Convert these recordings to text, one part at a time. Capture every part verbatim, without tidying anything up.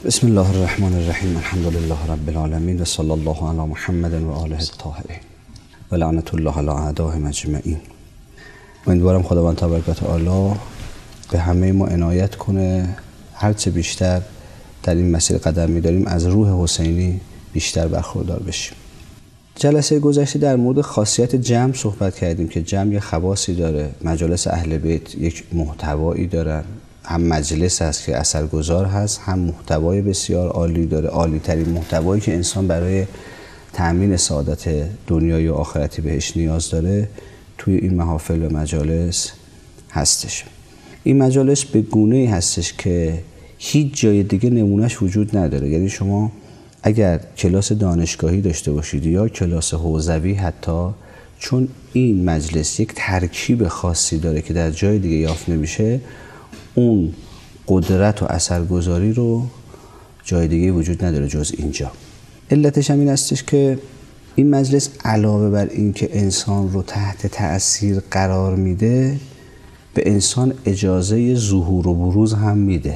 بسم الله الرحمن الرحیم. الحمد لله رب العالمین و صلی الله علی محمد و آله الطاهرین و لعنت الله علی اعدائهم اجمعین. امیدوارم خداوند تبارک و تعالی به همه ما عنایت کنه هرچه بیشتر در این مسیر قدم می‌داریم از روح حسینی بیشتر برخوردار بشیم. جلسه گذشته در مورد خاصیت جمع صحبت کردیم که جمع یه خواصی داره. مجالس اهل بیت یک محتوایی دارن، هم مجلس هست که اثرگذار هست، هم محتوای بسیار عالی داره، عالی ترین محتوایی که انسان برای تأمین سعادت دنیایی و آخرتی بهش نیاز داره توی این محافل و مجالس هستش. این مجالس به گونه‌ای هستش که هیچ جای دیگه نمونهش وجود نداره. یعنی شما اگر کلاس دانشگاهی داشته باشید یا کلاس حوزوی حتی، چون این مجلس یک ترکیب خاصی داره که در جای دیگه یافت نمیشه، اون قدرت و اثرگذاری رو جای دیگه وجود نداره جز اینجا. علتش هم این هستش که این مجلس علاوه بر این که انسان رو تحت تأثیر قرار میده، به انسان اجازه ظهور و بروز هم میده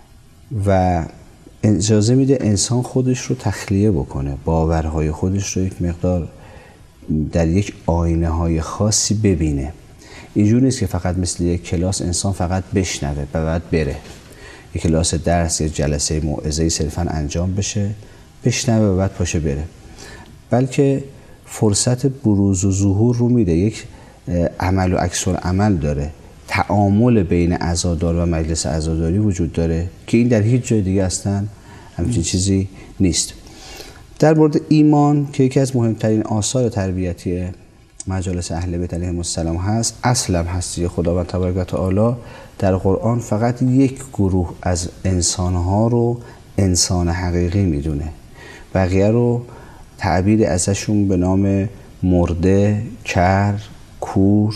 و اجازه میده انسان خودش رو تخلیه بکنه، باورهای خودش رو یک مقدار در یک آینه های خاصی ببینه. اینجور نیست که فقط مثل یک کلاس انسان فقط بشنوه و بعد بره. یک کلاس درس یا جلسه موعظه‌ای صرفا انجام بشه، بشنوه و بعد پاشه بره، بلکه فرصت بروز و ظهور رو میده. یک عمل و عکس العمل داره، تعامل بین عزادار و مجلس عزاداری وجود داره که این در هیچ جای دیگه اصلا همچین چیزی نیست. در مورد ایمان که یکی از مهمترین آثار تربیتی مجالس اهل بیت علیهم السلام هست، اصلا هستی خداوند تبارک و تعالی در قرآن فقط یک گروه از انسانها رو انسان حقیقی میدونه، بقیه رو تعبیر ازشون به نام مرده، کر، کور،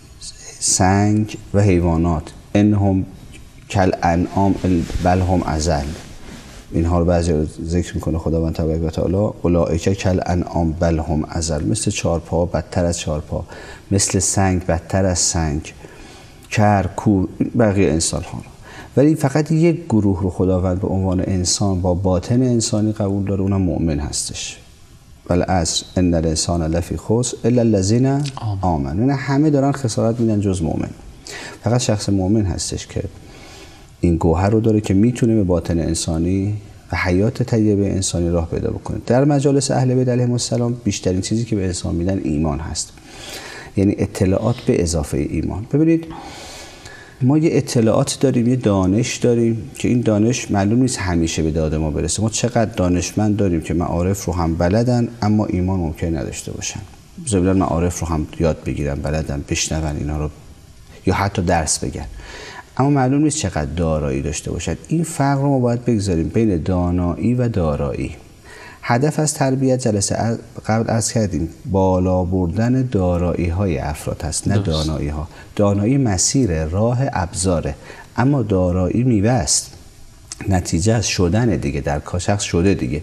سنگ و حیوانات، انهم کل انعام بل هم اضل، اینها رو بعضی ذکر میکنه خداوند تبارک و تعالی، اولئک کل انعام بل هم اضل، مثل چهارپا بدتر از چهارپا، مثل سنگ بدتر از سنگ، کر، کور، بقیه انسان ها رو. ولی فقط یک گروه رو خداوند به عنوان انسان با باطن انسانی قبول داره، اونم مؤمن هستش. والعصر ان الانسان لفی خسر الا الذین آمنوا. یعنی همه دارن خسارت میدن جز مؤمن. فقط شخص مؤمن هستش که این گوهر رو داره که میتونه به باطن انسانی و حیات طیبه انسانی راه پیدا بکنه. در مجالس اهل بیت علیهم السلام بیشترین چیزی که به انسان میدن ایمان هست، یعنی اطلاعات به اضافه ایمان. ببینید ما یه اطلاعات داریم، یه دانش داریم که این دانش معلوم نیست همیشه به داد ما برسه. ما چقدر دانشمند داریم که معارف رو هم بلدن اما ایمان ممکن نداشته باشن. بذارید معارف رو هم یاد بگیرن، بلدن، بشنون اینا رو یا حتی درس بگن، اما معلوم نیست چقدر دارایی داشته باشد. این فرق رو ما باید بگذاریم بین دانایی و دارایی. هدف از تربیت جلسه قبل عرض کردیم بالا بردن دارایی های افراد هست، نه دانایی ها. دانایی مسیر راه ابزاره، اما دارایی میوه است، نتیجه از شدن دیگه، در شخص شده دیگه.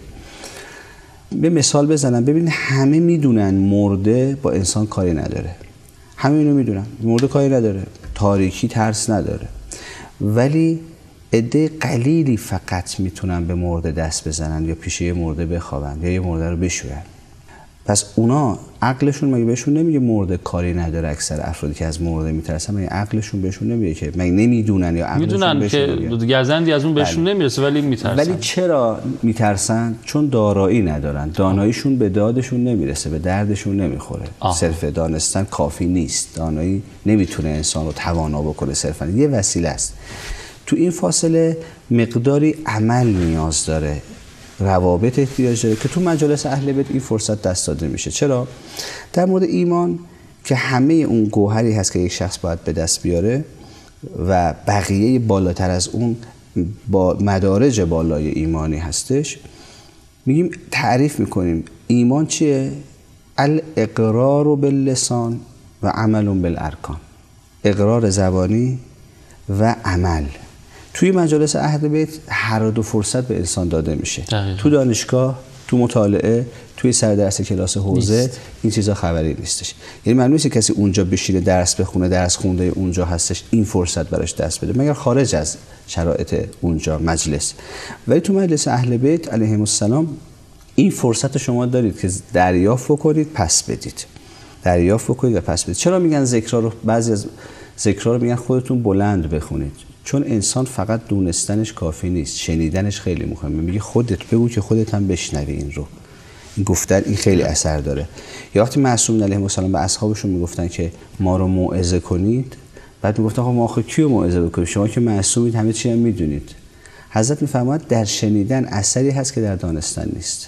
به مثال بزنم، ببینید همه میدونن مرده با انسان کاری نداره، همه اینو میدونن، مرده کاری نداره، تاریکی ترس نداره، ولی عده قلیلی فقط میتونن به مرده دست بزنن یا پیش یه مرده بخوابن یا یه مرده رو بشورن. پس اونا عقلشون مگه بهشون نمیگه مرده کاری نداره؟ اکثر افرادی که از مرده میترسن مگه عقلشون بهشون نمیگه که مگه نمیدونن یا عقلشون میدونن بهشون میگه که گزندی از اون بهشون نمیرسه ولی میترسن؟ ولی چرا میترسن؟ چون دارایی ندارن، داناییشون به دادشون نمیرسه، به دردشون نمیخوره. آه. صرف دانستن کافی نیست، دانایی نمیتونه انسان رو توانا بکنه، صرفا یه وسیله است. تو این فاصله مقداری عمل نیاز داره، روابط احتیاج داره که تو مجالس اهل بیت این فرصت دست داده میشه. چرا؟ در مورد ایمان که همه اون گوهری هست که یک شخص باید به دست بیاره و بقیه بالاتر از اون با مدارج بالای ایمانی هستش، میگیم تعریف میکنیم ایمان چیه؟ الاقرار باللسان و عمل بالارکان. اقرار زبانی و عمل. توی مجالس اهل بیت هر دو فرصت به انسان داده میشه. دقیقا. تو دانشگاه، تو مطالعه، توی سر درس کلاس حوزه این چیزا خبری نیستش. یعنی معلومه که کسی اونجا بشینه درس بخونه، درس خونده اونجا هستش، این فرصت براش دست بده، مگر خارج از شرایط اونجا مجلس. ولی تو مجلس اهل بیت علیهم السلام این فرصت شما دارید که دریافت بکنید، پس بدید. دریافت بکنید و پس بدید. چرا میگن ذکرها رو، بعضی از ذکرها رو میگن خودتون بلند بخونید؟ چون انسان فقط دونستنش کافی نیست، شنیدنش خیلی مهمه. میگه خودت بگو که خودت هم بشنوی این رو. این گفتن این خیلی اثر داره. یا وقتی معصوم علیه السلام به اصحابشون میگفتن که ما رو موعظه کنید، بعد میگفتن خب ما آخه کیو موعظه بکنیم؟ شما که معصومید، همه چی هم میدونید. حضرت میفرماید در شنیدن اثری هست که در دانستن نیست.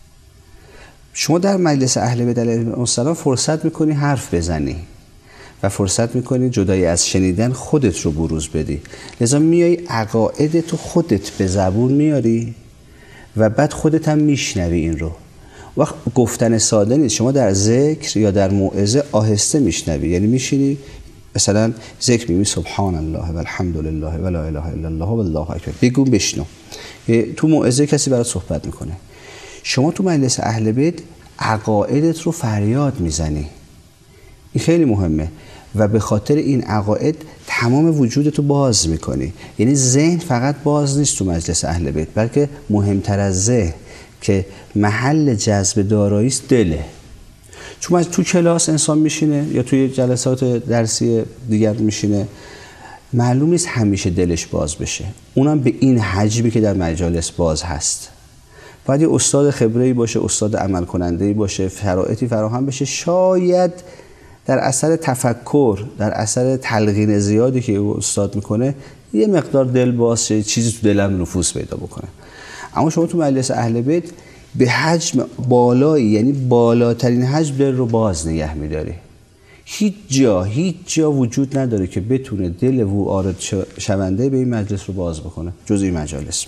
شما در مجلس اهل بیت علیهم السلام فرصت میکنی حرف بزنی و فرصت میکنی جدای از شنیدن خودت رو بروز بدی. لذا میای عقاید تو خودت به زبون میاری و بعد خودت هم میشنوی این رو. وقت گفتن ساده نیست. شما در ذکر یا در موعظه آهسته میشنوی، یعنی میشینی مثلا ذکر میگی سبحان الله و الحمد لله و لا اله الا الله و الله اکبر، بگو بشنو. تو موعظه کسی برات صحبت میکنه، شما تو مجلس اهل بیت عقایدت رو فریاد میزنی. این خیلی مهمه و به خاطر این عقاید تمام وجودتو باز میکنی. یعنی ذهن فقط باز نیست تو مجلس اهل بیت، بلکه مهمتر از ذهن که محل جذب دارایی است دله. چون تو کلاس انسان میشینه یا توی جلسات درسی دیگر میشینه، معلوم نیست همیشه دلش باز بشه، اونم به این حجمی که در مجالس باز هست. باید یه استاد خبره‌ای باشه، استاد عمل کننده‌ای باشه، شرایطی فراهم بشه، شاید در اثر تفکر، در اثر تلقین زیادی که او استاد میکنه یه مقدار دل باز شه، چیزی تو دلم نفوذ پیدا بکنه. اما شما تو مجلس اهل بیت به حجم بالایی، یعنی بالاترین حجم دل رو باز نگه میداری. هیچ جا هیچ جا وجود نداره که بتونه دل و وارد شونده به این مجلس رو باز بکنه جز این مجالس.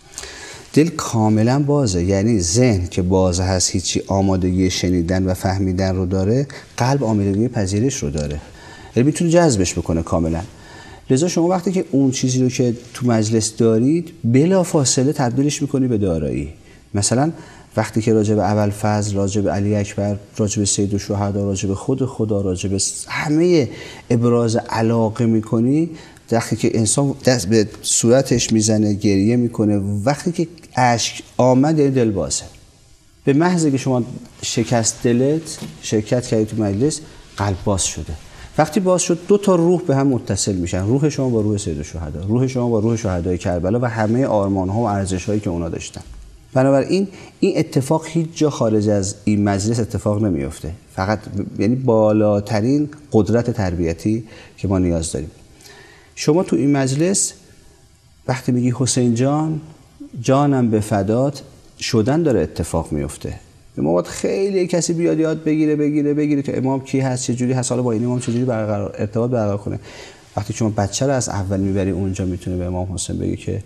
دل کاملا بازه، یعنی ذهن که باز هست، هیچی آمادگی شنیدن و فهمیدن رو داره، قلب آمادگی پذیرش رو داره، یعنی میتونه جذبش بکنه کاملا. لذا شما وقتی که اون چیزی رو که تو مجلس دارید بلا فاصله تبدیلش میکنی به دارایی. مثلا وقتی که راجع به ابوالفضل، راجع به علی اکبر، راجع به سید الشهدا، راجع به خود خدا، راجع به همه ابراز علاقه میکنی، وقتی که انسان دست به صورتش میزنه، گریه میکنه، وقتی که اشک آمد یعنی دل بازه. به محض که شما شکست دلت، شرکت کردی تو مجلس، قلب باز شده. وقتی باز شد دو تا روح به هم متصل میشن، روح شما با روح سید الشهدا، روح شما با روح شهدای کربلا و همه آرمان‌ها و ارزش‌هایی که اونا داشتن. بنابراین این اتفاق هیچ جا خارج از این مجلس اتفاق نمیفته. فقط یعنی بالاترین قدرت تربیتی که ما نیاز داریم. شما تو این مجلس وقتی میگی حسین جان، جانم به فدات، شدن داره اتفاق میفته. ما باید خیلی کسی بیاد یاد بگیره بگیره بگیره که امام کی هست، چه جوری هست، حالا با این امام چه جوری برقرار ارتباط برقرار کنه. وقتی شما بچه رو از اول میبری اونجا، میتونه به امام حسین بگی که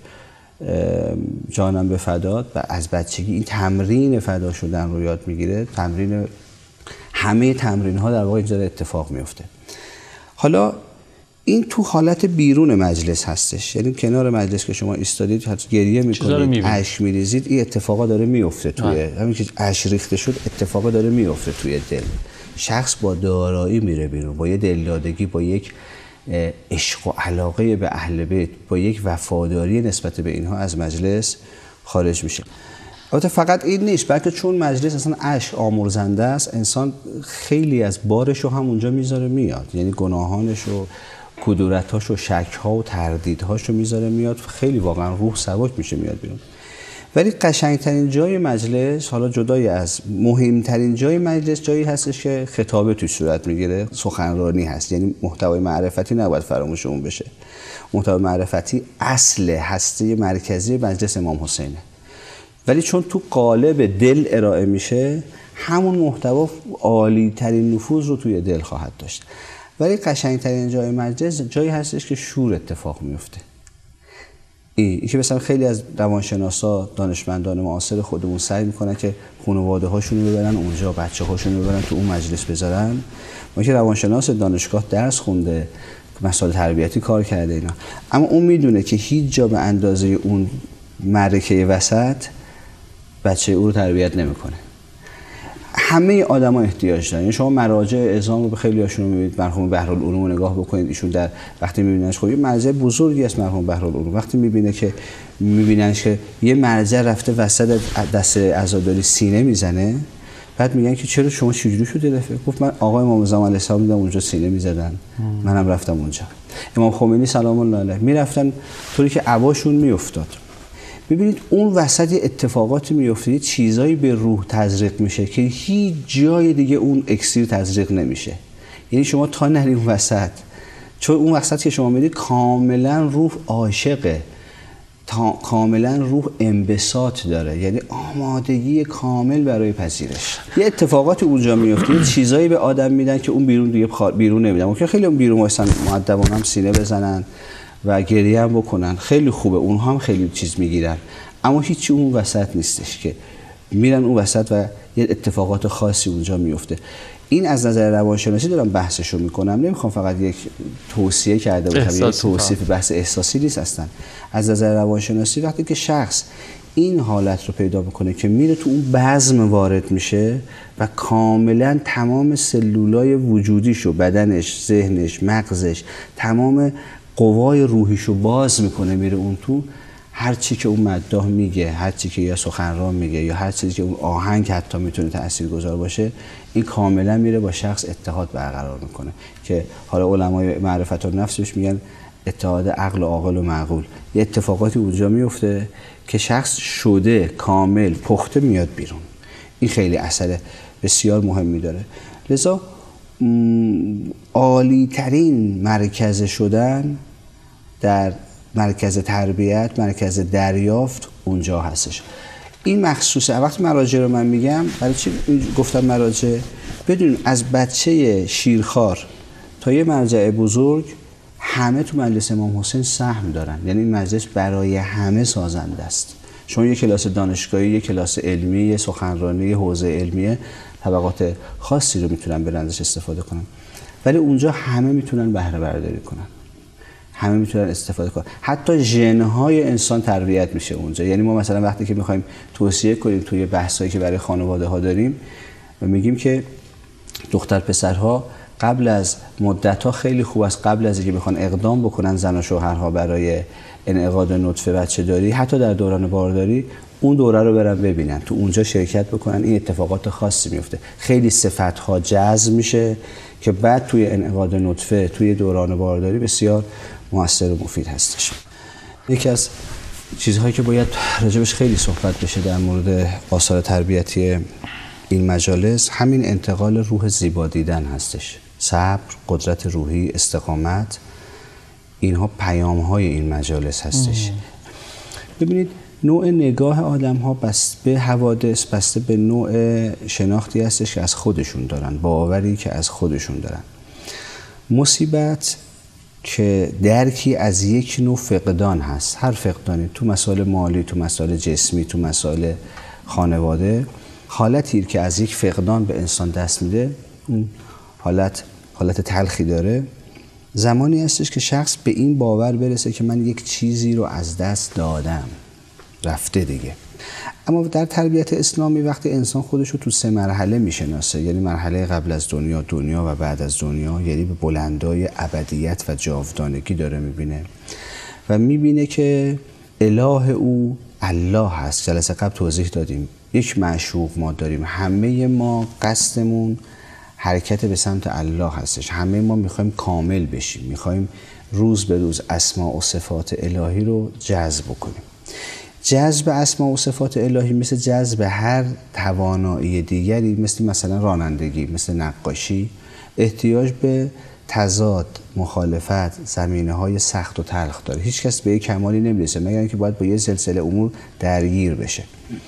جانم به فدات و از بچگی این تمرین فدا شدن رو یاد میگیره. تمرین همه تمرین ها در واقع اینجا اتفاق میفته. حالا این تو حالت بیرون مجلس هستش، یعنی کنار مجلس که شما ایستادید، حتی گریه میکنید، اشک میریزید، این اتفاقا داره میفته توی همین که اشک ریخته شد، اتفاقا داره میفته توی دل. شخص با دارایی میره بیرون، با یه دلدادگی، با یک عشق و علاقه به اهل بیت، با یک وفاداری نسبت به اینها از مجلس خارج میشه. البته فقط این نیست، بلکه چون مجلس اصلا اشک آمرزنده است، انسان خیلی از بارش رو هم اونجا میذاره میاد، یعنی گناهانش و کدورتاش و شک‌ها و تردیدهاش رو میذاره میاد، خیلی واقعا روح سبک میشه میاد بیرون. ولی قشنگترین جای مجلس، حالا جدای از مهمترین جای مجلس، جایی هستش که خطابه توی صورت میگیره، سخنرانی هست. یعنی محتوای معرفتی نباید فراموش اون بشه. محتوای معرفتی اصل هسته مرکزی مجلس امام حسینه، ولی چون تو قالب دل ارائه میشه، همون محتوا عالی ترین نفوذ رو توی دل خواهد داشت. ولی قشنگترین جای مجلس جایی هستش که شور اتفاق میفته. این که مثلا خیلی از روانشناسا، دانشمندان معاصر خودمون سعی میکنن که خانواده هاشون رو ببرن اونجا، بچه هاشون رو ببرن تو اون مجلس بذارن. ما که روانشناس دانشگاه درس خونده، مسائل تربیتی کار کرده اینا، اما اون میدونه که هیچ جا به اندازه اون معرکه وسط بچه او رو تربیت نمیکنه. همه آدما احتیاج دارن. یعنی شما مراجع اعزام رو به خیلی هاشون میبینید، مرحوم بحرالعلوم رو نگاه بکنید، ایشون در وقتی میبیننش خب یه مرجع بزرگی است مرحوم بحرالعلوم، وقتی میبینه که میبیننش که یه مرجع رفته وسط دست عزاداری سینه میزنه، بعد میگن که چرا شما چجوری شده دفعه؟ گفت من آقای امام زمان علیه السلام دیدم اونجا سینه میزدن، منم رفتم اونجا. امام خمینی سلام الله علیه میرفتن طوری که عباشون میافتاد. ببینید اون وسط اتفاقاتی میفته، چیزایی به روح تزریق میشه که هیچ جای دیگه اون اکسیر تزریق نمیشه. یعنی شما تا نری اون وسط، چون اون وسط که شما میدید کاملا روح عاشقه، تا کاملا روح انبساط داره، یعنی آمادگی کامل برای پذیرش. یه اتفاقاتی اونجا میفته، یه چیزایی به آدم میدن که اون بیرون دیگه بیرون نمیدن. ممکنه خیلی اون بیرون واسن مؤدبانه هم سینه بزنن و گریه هم بکنن، خیلی خوبه، اونها هم خیلی چیز میگیرن، اما هیچی اون وسط نیستش که میرن اون وسط و یه اتفاقات خاصی اونجا میفته. این از نظر روانشناسی دارم بحثشو میکنم، نمیخوام فقط یک توصیه کرده باشم، یک توصیف بحث احساسی نیست اصلا. از نظر روانشناسی وقتی که شخص این حالت رو پیدا میکنه که میره تو اون بزم وارد میشه و کاملا تمام سلولای وجودیشو، بدنش، ذهنش، مغزش، تمام قوای روحیشو باز میکنه، میره اون تو، هر چی که اون مداح میگه، هر چی که یا سخنران میگه یا هر چیزی که اون آهنگ حتی میتونه تاثیرگذار باشه، این کاملا میره با شخص اتحاد برقرار میکنه که حالا علمای معرفت النفس بهش میگن اتحاد عقل و عاقل و معقول. یه اتفاقاتی اونجا میفته که شخص شده، کامل، پخته میاد بیرون. این خیلی اثر بسیار مهمی داره. لذا عالی ترین مرکز شدن در مرکز تربیت، مرکز دریافت اونجا هستش. این مخصوصه. وقتی مراجع رو من میگم، برای چی گفتم مراجع؟ بدون از بچه شیرخوار تا یه مرجع بزرگ همه تو مجلس امام حسین سهم دارن. یعنی این مجلس برای همه سازنده است. شما یه کلاس دانشگاهی، یه کلاس علمی، یه سخنرانی، یه حوزه علمیه، طبقات خاصی رو میتونن برن ازش استفاده کنن، ولی اونجا همه میتونن بهره برداری کنن، همه میتونن استفاده کنن. حتی ژن‌های انسان تربیت میشه اونجا. یعنی ما مثلا وقتی که میخوایم توصیه کنیم توی بحثایی که برای خانواده ها داریم و میگیم که دختر پسرها قبل از مدت‌ها خیلی خوب است قبل از اینکه بخوان اقدام بکنن زن و شوهرها برای انعقاد نطفه بچه داری، حتی در دوران بارداری، اون دوره رو برن ببینن، تو اونجا شرکت بکنن. این اتفاقات خاصی میفته، خیلی صفت‌ها جذب میشه که بعد توی انعقاد نطفه توی دوران بارداری بسیار مؤثر و مفید هستش. یکی از چیزهایی که باید راجبش خیلی صحبت بشه در مورد آثار تربیتی این مجالس، همین انتقال روح زیبا دیدن هستش. صبر، قدرت روحی، استقامت، اینها پیام‌های این مجالس هستش. ببینید نوع نگاه آدم ها بسته به حوادث، بسته به نوع شناختی هستش که از خودشون دارن، باوری که از خودشون دارن. مصیبت که درکی از یک نوع فقدان هست، هر فقدانی، تو مسائل مالی، تو مسائل جسمی، تو مسائل خانواده، حالتی که از یک فقدان به انسان دست میده، اون حالت حالت تلخی داره. زمانی هستش که شخص به این باور برسه که من یک چیزی رو از دست دادم، رفته دیگه. اما در تربیت اسلامی وقتی انسان خودش رو تو سه مرحله میشناسه، یعنی مرحله قبل از دنیا، دنیا و بعد از دنیا، یعنی به بلندای ابدیت و جاودانگی داره میبینه و میبینه که اله او الله هست. جلسه قبل توضیح دادیم یک معشوق ما داریم، همه ما قصدمون حرکت به سمت الله هستش، همه ما میخوایم کامل بشیم، میخوایم روز به روز اسماء و صفات الهی رو جذب کنیم. جذب اسماء و صفات الهی مثل جذب هر توانایی دیگری، مثل مثلا رانندگی، مثل نقاشی، احتیاج به تضاد، مخالفت، زمینه‌های سخت و تلخ داره. هیچ کس به یک کمالی نمیرسه مگر اینکه باید با یه سلسله امور درگیر بشه.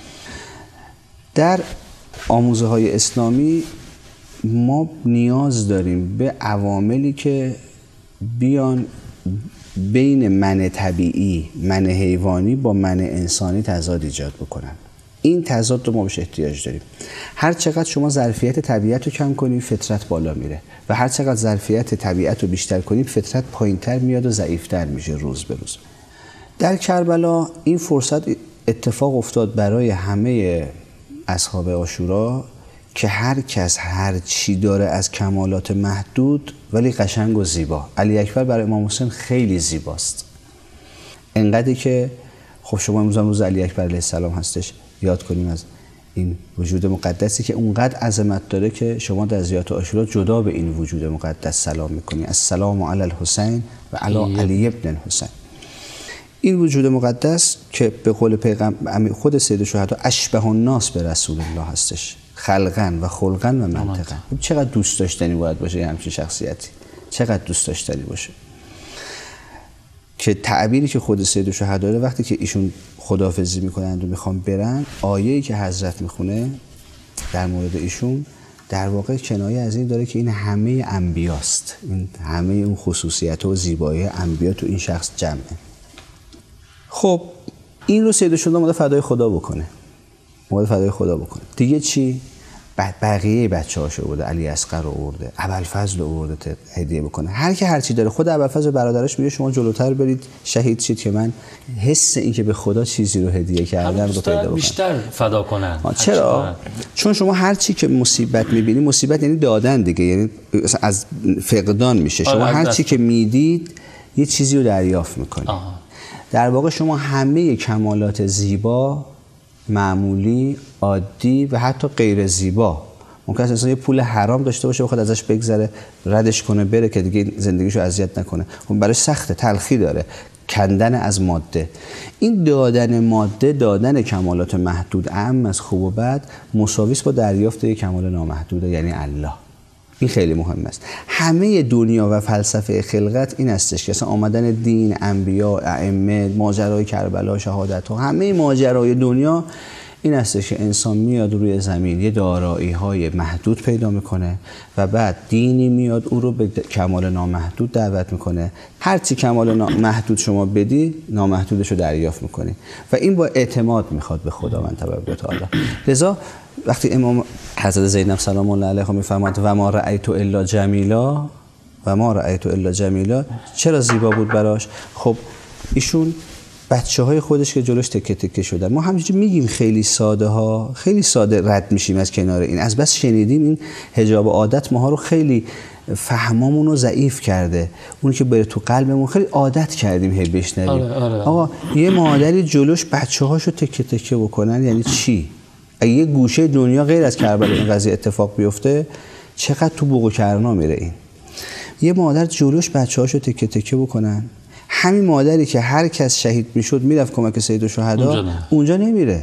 در آموزه‌های اسلامی ما نیاز داریم به عواملی که بیان بین من طبیعی، من حیوانی با من انسانی تضاد ایجاد بکنن. این تضاد رو ما بهش احتیاج داریم. هر چقدر شما ظرفیت طبیعت رو کم کنید فطرت بالا میره و هر چقدر ظرفیت طبیعت رو بیشتر کنید فطرت پایینتر میاد و ضعیفتر میشه روز به روز. در کربلا این فرصت اتفاق افتاد برای همه اصحاب عاشورا که هر کس هر چی داره از کمالات محدود ولی قشنگ و زیبا. علی اکبر برای امام حسین خیلی زیباست، انقدری که خب شما امروز روز علی اکبر علیه السلام هستش، یاد کنیم از این وجود مقدسی که اونقدر عظمت داره که شما در زیارت عاشورا جدا به این وجود مقدس سلام میکنی. السلام علی الحسین و علی علی ابن الحسین. این وجود مقدس که به قول پیغمبر خود سید الشهدا اشبه الناس به رسول الله هستش، خلقاً و خلقاً و منطقاً. چقدر دوست داشتنی باید باشه همچین شخصیتی، چقدر دوست داشتنی باشه که تعبیری که خود سید الشهدا داره وقتی که ایشون خداحافظی میکنند و میخوان برن، آیه‌ای که حضرت میخونه در مورد ایشون در واقع کنایه از این داره که این همه انبیاست، این همه اون خصوصیت و زیبایی انبیا تو این شخص جمعه. خب این رو سید الشهدا اومده فدای خدا بکنه، اومده فدای خدا بکنه. دیگه چی؟ بعد بقیه بچه‌هاشو برده، علی اصغر رو آورده، ابوالفضل رو آورده هدیه بکنه. هر کی هر چی داره. خود ابوالفضل برادرش میگه شما جلوتر برید شهید شید که من حس این که به خدا چیزی رو هدیه کردم رو پیدا بکنم، بیشتر فدا کنن. چرا؟ چون شما هر چی که مصیبت میبینی، مصیبت یعنی دادن دیگه، یعنی از فقدان میشه. شما هر چی که میدید یه چیزی رو دریافت میکنید. در واقع شما همه کمالات زیبا، معمولی، عادی و حتی غیر زیبا، ممکن است انسان یه پول حرام داشته باشه بخواد ازش بگذره، ردش کنه بره که دیگه زندگیشو اذیت نکنه، خب برای سخته، تلخی داره، کندن از ماده. این دادن ماده، دادن کمالات محدود اعم از خوب و بد مساوی است با دریافت یک کمال نامحدود یعنی الله. این خیلی مهم است. همه دنیا و فلسفه خلقت این استش که اصلا آمدن دین، انبیا، ائمه، ماجرای کربلا، شهادت ها، همه ماجرای دنیا این استش که انسان میاد روی زمین یه دارایی های محدود پیدا میکنه و بعد دینی میاد او رو به کمال نامحدود دعوت میکنه. هرچی کمال محدود شما بدی نامحدودش رو دریافت میکنی و این با اعتماد میخواد به خداوند تبارک و تعالی. لذا وقتی امام حضرت زینب سلام الله علیها میفرماند و ما رأیت الا جمیلا، و ما رأیت الا جمیلا، چرا زیبا بود براش؟ خب ایشون بچه های خودش که جلوش تکه تکه شدن، ما همینجوری میگیم خیلی ساده ها، خیلی ساده رد میشیم از کنار این، از بس شنیدیم این حجاب عادت ماها رو خیلی فهمامون رو ضعیف کرده، اون که بره تو قلبمون خیلی عادت کردیم هی بشنویم. آره، آره. آقا یه مادری جلوش بچه هاشو تکه تکه بکنن یعنی چی؟ اگه یه گوشه دنیا غیر از کربلا این قضیه اتفاق بیفته چقدر تو بوق و کرنا میره این. یه مادر جلوش بچه‌هاشو تکه تکه بکنن، همین مادری که هر کس شهید میشد میرفت کمک سید الشهدا، اونجا, اونجا نمیره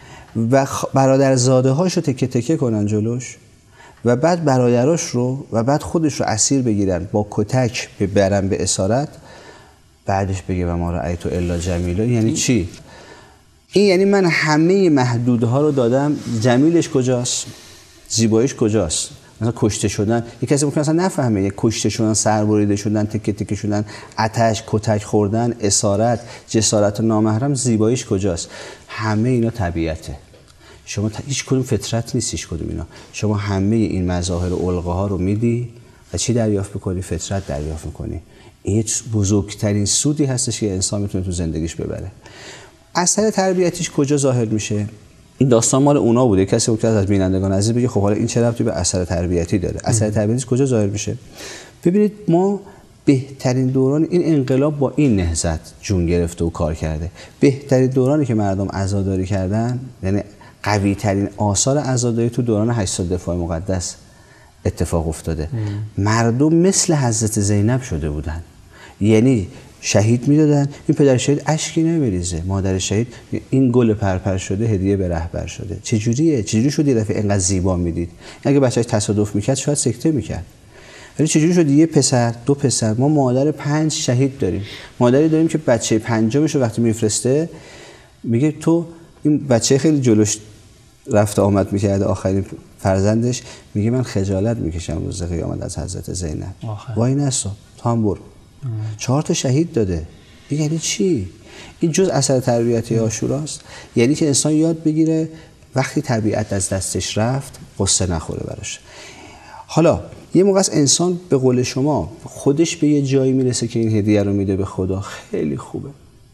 و برادرزاده هاشو تکه تکه کنن جلوش و بعد برادراش رو و بعد خودش رو اسیر بگیرن با کتک ببرن به اسارت، بعدش بگه و ما رأیت الا جمیلا. یعنی چی؟ این یعنی من همه محدودها رو دادم، جمیلش کجاست؟ زیباییش کجاست؟ مثلا کشته شدن، یک کسی ممکن اصلا نفهمه، یک کشته شدن، سربریده شدن، تکه تکه شدن، آتش، کتک خوردن، اسارت، جسارت نامحرم، زیباییش کجاست؟ همه اینا طبیعته. شما هیچ کدوم فطرت نیست، هیچ کدوم اینا. شما همه این مظاهر و القاها رو میدی و چی دریافت میکنی؟ فطرت دریافت میکنی. این بزرگترین سودی هستش که انسان میتونه تو زندگیش ببره. اثر تربیتیش کجا ظاهر میشه؟ این داستان مال اونا بوده. کسی بود که از بینندگان عزیز بگه خب حالا این چه ربطی به اثر تربیتی داره؟ اثر تربیتیش کجا ظاهر میشه؟ ببینید ما بهترین دوران این انقلاب با این نهضت جون گرفته و کار کرده. بهترین دورانی که مردم عزاداری کردن، یعنی قوی ترین آثار عزاداری تو دوران هشت سال دفاع مقدس اتفاق افتاده. ام. مردم مثل حضرت زینب شده بودن، یعنی شهید میدادن، این پدر شهید اشکی نمیریزه، مادر شهید این گل پرپر شده هدیه به رهبر شده. چجوریه؟ چجوری شد یه دفعه اینقدر زیبا میدید؟ اگه بچه‌اش تصادف میکرد شاید سکته میکرد، ولی چجوری شد یه پسر، دو پسر؟ ما مادر پنج شهید داریم، مادری داریم که بچه پنجمش رو وقتی میفرسته میگه تو این بچه خیلی جلوش رفت آمد میکرده، آخرین فرزندش میگه من خجالت میکشم روز قیامت از حضرت زینب. وای نسا تو هم برو. چهار تا شهید داده. این یعنی چی؟ این جز اثر تربیتی عاشوراست. یعنی که انسان یاد بگیره وقتی طبیعت از دستش رفت قصه نخوره براش. حالا یه موقع انسان به قول شما خودش به یه جایی میرسه که این هدیه رو میده به خدا، خیلی خوبه،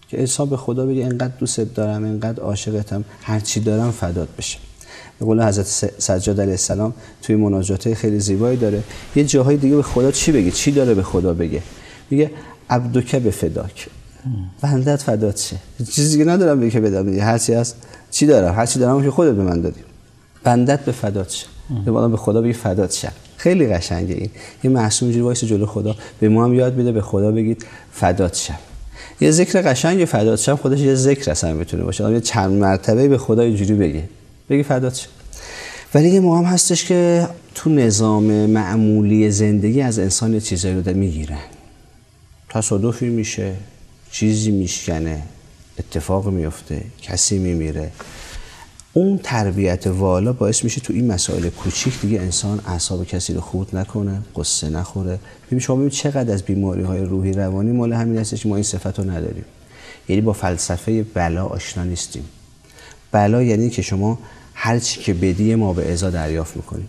که انسان به خدا بگه اینقدر دوست دارم، اینقدر عاشقتم، هر چی دارم فدات بشه. به قول حضرت سجاد علیه السلام توی مناجات خیلی زیبایی داره، یه جاهای دیگه به خدا چی بگه، چی داره به خدا بگه، میگه عبدک به فداک، بندت فدات شه، چیزی دیگه ندارم بگه که بدم، هر چی هست چی دارم، هر چی دارم که خودت به من دادی، بندت به فدات شه، به به خدا بگی فدات شه. خیلی قشنگه این. یه معصوم اینجوری وایس جلو خدا به ما هم یاد میده به خدا بگید فدات شه. یه ذکر قشنگ فدات شه خودش یه ذکر اصلا میتونه باشه. یه چند مرتبه به خدا اینجوری بگی، بگی فدات شه. ولی یه موقع هستش که تو نظام معمولی زندگی از انسان یه چیزایی رو میگیرن. تصادفی میشه، چیزی میشکنه، اتفاق میفته، کسی میمیره. اون تربیت والا باعث میشه تو این مسائل کوچیک دیگه انسان اعصاب کسی رو خورد نکنه، قصه نخوره. ببین شما ببین چقدر از بیماری‌های روحی روانی مال همین هستش که ما این صفت رو نداریم. یعنی با فلسفه بلا آشنا نیستیم. بلا یعنی که شما هر چی که بدی ما به ازا دریافت میکنید.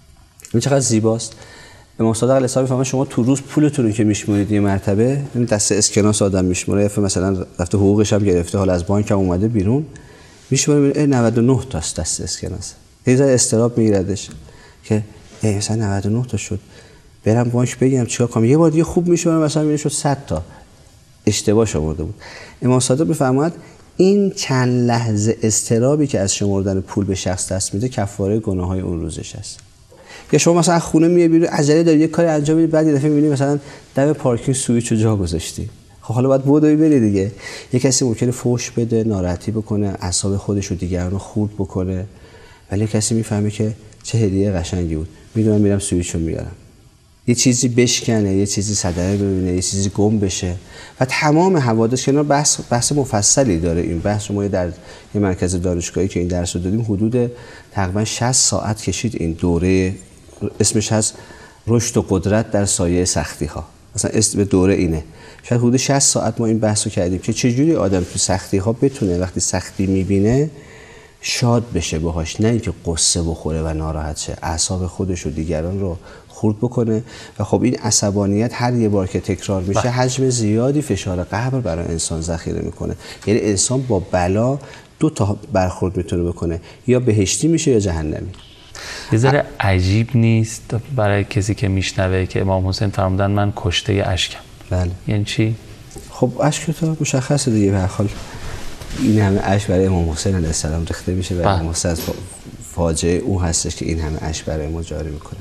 این چقدر زیباست. امام صادق علیه السلام میفهمه شما تو روز پولتون رو که میشمرید یه مرتبه، این دسته اسکناس آدم میشمره، مثلا رفته حقوقش هم گرفته، حالا از بانک هم اومده بیرون، میشمره نود و نه تاست دسته اسکناس. یه ذره استراب میگیردش که مثلا نود و نه تا شد، برم بانک بگم چیکار کنم. یه بار دیگه خوب میشمره مثلا میشه شد صد تا، اشتباه شمرده بود. امام صادق میفرماید این چند لحظه استرابی که از شمردن پول به شخص دست میده کفاره گناههای اون روزش است. یا شما مثلا خونه میای بیرون عجله داری یه کاری انجام بدی، بعد یه دفعه میبینی مثلا دم پارکینگ سوئیچو جا گذاشتی. خب حالا باید بودوی بری دیگه. یه کسی ممکنه فحش بده، ناراحتی بکنه، اعصاب خودش و دیگران رو خورد بکنه، ولی کسی میفهمه که چه هدیه قشنگی بود، میدونم میرم سوئیچو میارم. یه چیزی بشکنه، یه چیزی صدمه ببینه، یه چیزی گم بشه و تمام حوادث که اینا بحث بحث مفصلی داره. این بحث ما در یه مرکز دانشگاهی که این درس رو دادیم حدود تقریبا شصت ساعت کشید. این دوره اسمش هست رشد و قدرت در سایه سختی ها. مثلا اسم دوره اینه. شاید حدود شصت ساعت ما این بحث رو کردیم که چجوری آدم تو سختی ها بتونه وقتی سختی میبینه شاد بشه باهاش، نه اینکه قصه بخوره و ناراحت شه، اعصاب خودش و دیگران رو خورد بکنه. و خب این عصبانیت هر یه بار که تکرار میشه حجم زیادی فشار قبر برای انسان ذخیره میکنه. یعنی انسان با بلا دو تا برخورد میتونه بکنه، یا بهشتی میشه یا جهنمی. یه ذره عجیب نیست برای کسی که میشنوه که امام حسین فرمودن من کشته اشکم؟ بله. یعنی چی؟ خب اشک تو مشخصه دیگه. به هر حال این همه اشک برای امام حسین علیه السلام ریخته میشه و امام حسین فاجعه او هستش که این همه اشک برای ما جاری میکنه.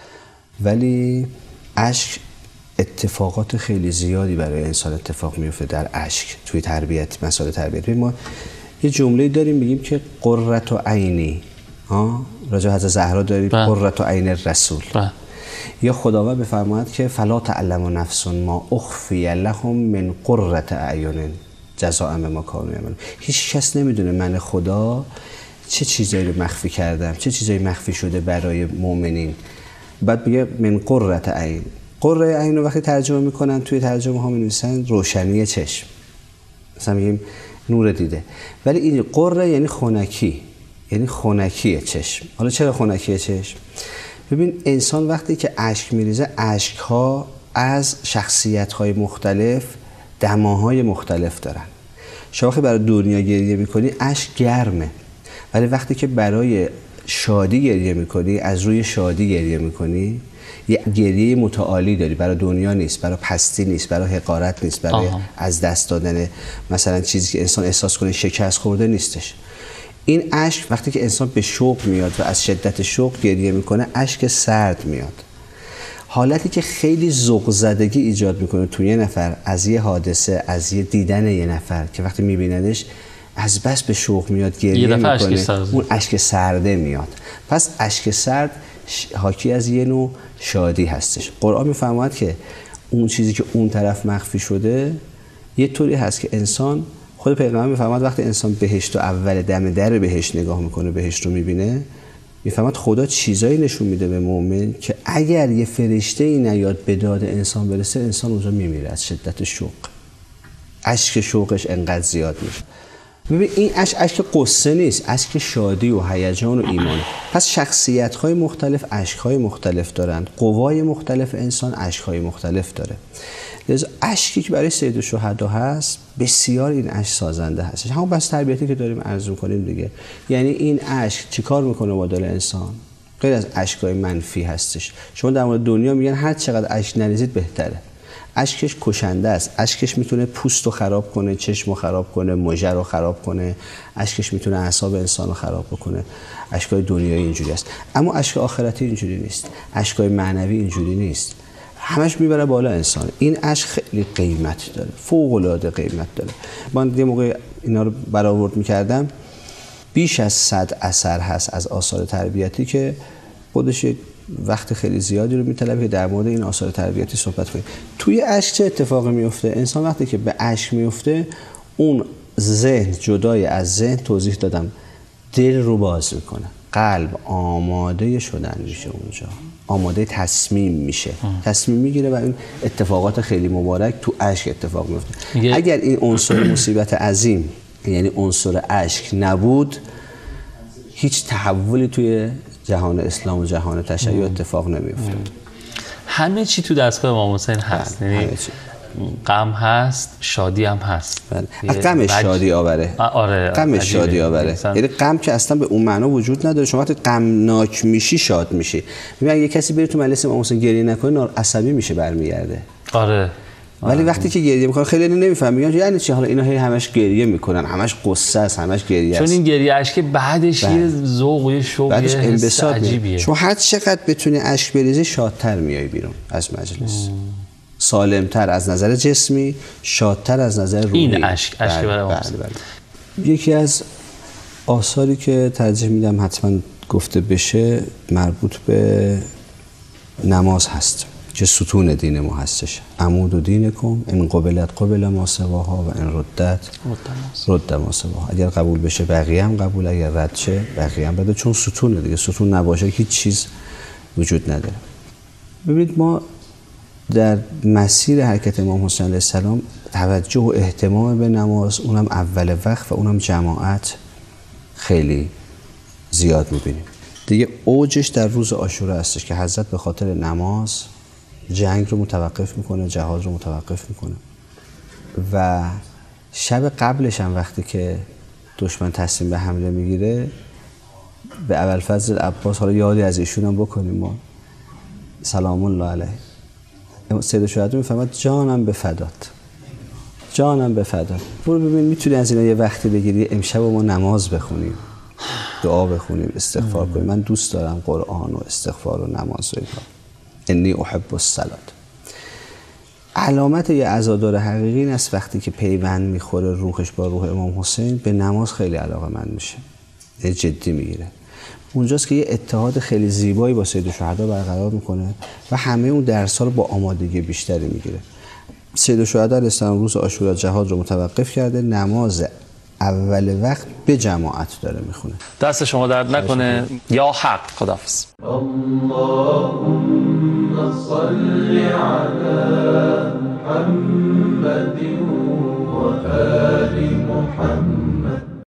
ولی اشک اتفاقات خیلی زیادی برای انسان اتفاق میفته در اشک توی تربیت، مسائل تربیت. ما یه جمله داریم میگیم که قرة عینی، ها راجع حضرت زهرا داریم قرة عین الرسول. یا خداوند بفرماید که فلا تعلم نفس ما اخفی لهم من قرة اعین جزاء بما کانوا یعملون. هیچ کس نمیدونه من خدا چه چیزایی رو مخفی کردم، چه چیزایی مخفی شده برای مؤمنین. بعد میگه من قرة عین. قرة عین رو وقتی ترجمه میکنن توی ترجمه ها می‌نویسن روشنی چشم، مثلا میگیم نور دیده. ولی این قرة یعنی خنکی، یعنی خنکی چشم. حالا چرا خنکی چشم؟ ببین انسان وقتی که اشک میریزه، اشک ها از شخصیت های مختلف دماهای مختلف دارن. شما وقتی برای دنیا گریه میکنی اشک گرمه، ولی وقتی که برای شادی گریه میکنی، از روی شادی گریه میکنی، یه گریه متعالی داری. برای دنیا نیست، برای پستی نیست، برای حقارت نیست، برای آه. از دست دادن مثلا چیزی که انسان احساس کنه شکست خورده نیستش. این اشک وقتی که انسان به شوق میاد و از شدت شوق گریه میکنه، اشک سرد میاد. حالتی که خیلی ذوق زدگی ایجاد میکنه توی یه نفر از یه حادثه، از یه دیدن یه نفر که وقتی میبیندش از بس به شوق میاد گریه میکنه، اون اشک سرده میاد. پس اشک سرد حاکی از یه نوع شادی هستش. قرآن میفرماید که اون چیزی که اون طرف مخفی شده یه طوری هست که انسان، خود پیغمبر میفرماید وقتی انسان بهشت و اول دم در بهشت نگاه میکنه، بهشت رو میبینه، میفرماید خدا چیزایی نشون میده به مؤمن که اگر یه فرشته ای نیاد به داد انسان برسه، انسان اونجا میمیره از شدت شوق. اشک شوقش انقدر زیاد میشه. ببین این اشک اشک قصه نیست، اشک شادی و هیجان و ایمان. پس شخصیت‌های مختلف اشک‌های مختلف دارند، قوای مختلف انسان اشک‌های مختلف داره. لذا اشکی که برای سید الشهدا هست بسیار این اشک سازنده هست. همون بس تربیتی که داریم عرض می‌کنیم دیگه. یعنی این اشک چیکار میکنه با دل انسان؟ غیر از اشک‌های منفی هستش. شما در مورد دنیا میگن هر چقدر اشک نریزید بهتره. اشکش کشنده است. اشکش میتونه پوست رو خراب کنه، چشم رو خراب کنه، مژه رو خراب کنه. اشکش میتونه اعصاب انسان رو خراب بکنه. اشکای دنیایی اینجوری است. اما اشک آخرتی اینجوری نیست. اشکای معنوی اینجوری نیست. همش میبره بالا انسان. این اشک خیلی قیمت داره، فوق العاده قیمت داره. من یه موقع اینا رو برآورد میکردم، بیش از صد اثر هست از آثار تربیتی که خودش وقت خیلی زیادی رو میطلبه که در مورد این آثار تربیتی صحبت کنیم. توی اشک چه اتفاقی میفته؟ انسان وقتی که به اشک میفته، اون ذهن جدای از ذهن، توضیح دادم، دل رو باز میکنه، قلب آماده شدن میشه، اونجا آماده تصمیم میشه، تصمیم میگیره و این اتفاقات خیلی مبارک تو اشک اتفاق میفته. اگر این عنصر مصیبت عظیم، یعنی عنصر اشک نبود، هیچ تحولی توی جهان اسلام و جهان تشیع اتفاق نمیفته. همه چی تو دستگاه امام حسین هست، یعنی غم هست، شادی هم هست. غم بج... شادی آوره. آره، غم شادی آوره. یعنی غم که اصلا به اون معنا وجود نداره. شما وقتی غمناک میشی شاد میشی. ببین اگه کسی بره تو مجلس امام حسین گریه نکنه، عصبی میشه، برمیگرده. آره. ولی وقتی که گریه میکنه خیلی نمیفهم، میگن یعنی چی حالا اینا هی همش گریه میکنن، همش قصه است، همش گریه است. چون این گریه اشک بعدش یه ذوق و یه شوق، بعدش انبساط عجیبیه. شما هر چقدر بتونی اشک بریزی شادتر میای بیرون از مجلس. سالمتر از نظر جسمی، شادتر از نظر روحی. این اشک اشک برای بله بله. یکی از آثاری که ترجیح میدم حتما گفته بشه مربوط به نماز هست که ستون دین ما هستش. عمود و دینکم ان قبلت قبل ما سواها و ان ردت رد ما سواها. اگر قبول بشه بقیه هم قبول، اگر رد شه بقیه هم بده، چون ستونه دیگه. ستون نباشه هیچ چیز وجود نداره. ببینید ما در مسیر حرکت امام حسین علیه السلام توجه و اهتمام به نماز، اونم اول وقت و اونم جماعت، خیلی زیاد می‌بینیم. دیگه اوجش در روز عاشورا هستش که حضرت به خاطر نماز جنگ رو متوقف میکنه، جهاد رو متوقف میکنه و شب قبلش هم وقتی که دشمن تصمیم به حمله میگیره، به ابوالفضل عباس، حالا یادی از ایشون هم بکنیم ما، سلام الله علیه، سید الشهدا میفهمد جانم به فدات، جانم به فدات. برو ببین میتونی از اینا یه وقتی بگیری امشب ما نماز بخونیم، دعا بخونیم، استغفار کنیم. من دوست دارم قرآن و استغفار و نماز و اینا. انی احب الصلاة. علامت یه عزادار حقیقی این است وقتی که پیوند میخوره روحش با روح امام حسین، به نماز خیلی علاقه‌مند میشه، یه جدی میگیره. اونجاست که یه اتحاد خیلی زیبایی با سید الشهدا برقرار میکنه و همه اون درس‌ها رو با آمادگی بیشتری میگیره. سید الشهدا علیه السلام روز عاشورا جهاد رو متوقف کرده، نماز اول وقت به جماعت داره میخونه. دست شما درد نکنه. یا حق. خداحافظ. اللهم صل علی محمد و آل محمد.